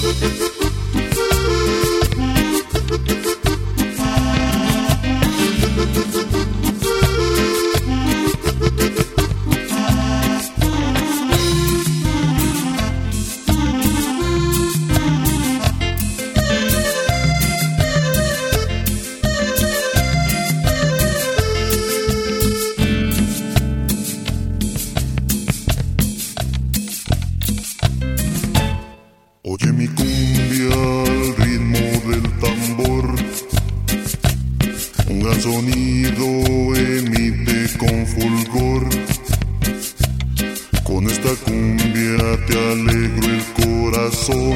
Oye mi cumbia al ritmo del tambor, un gran sonido emite con fulgor. Con esta cumbia te alegro el corazón,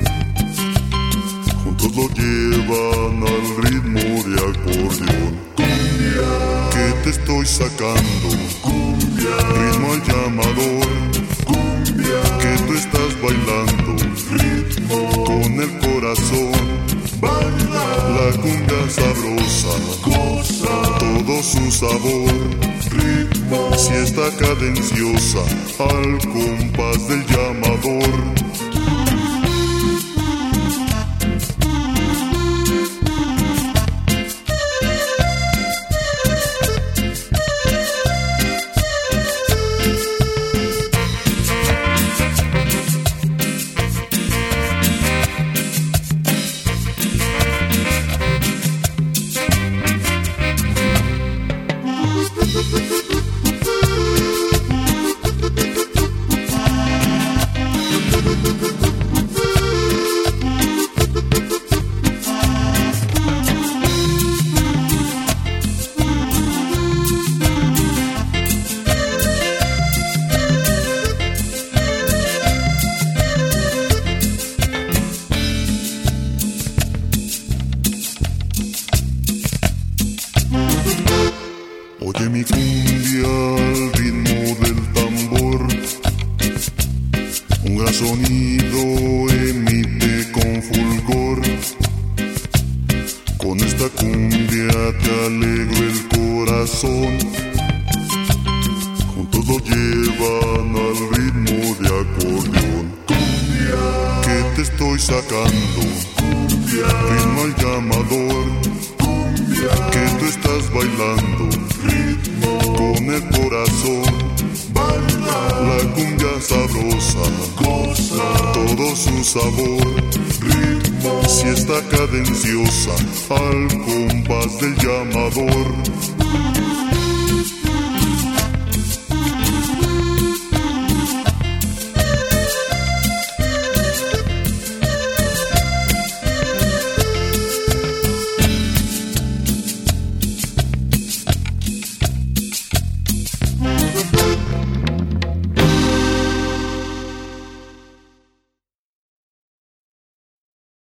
juntos lo llevan al ritmo de acordeón. Cumbia, que te estoy sacando, cumbia, ritmo al llamador, cumbia, que tú estás bailando, ritmo con el corazón. Baila la cumbia sabrosa, goza todo su sabor, ritmo si está cadenciosa al compás del llamador. Oye mi cumbia al ritmo del tambor, un gran sonido emite con fulgor. Con esta cumbia te alegro el corazón, juntos lo llevan al ritmo de acordeón. Cumbia, que te estoy sacando, cumbia, ritmo al llamador, cumbia, que tú estás bailando, ritmo con el corazón. Baila la cumbia sabrosa, goza todo su sabor, ritmo si está cadenciosa al compás del llamador.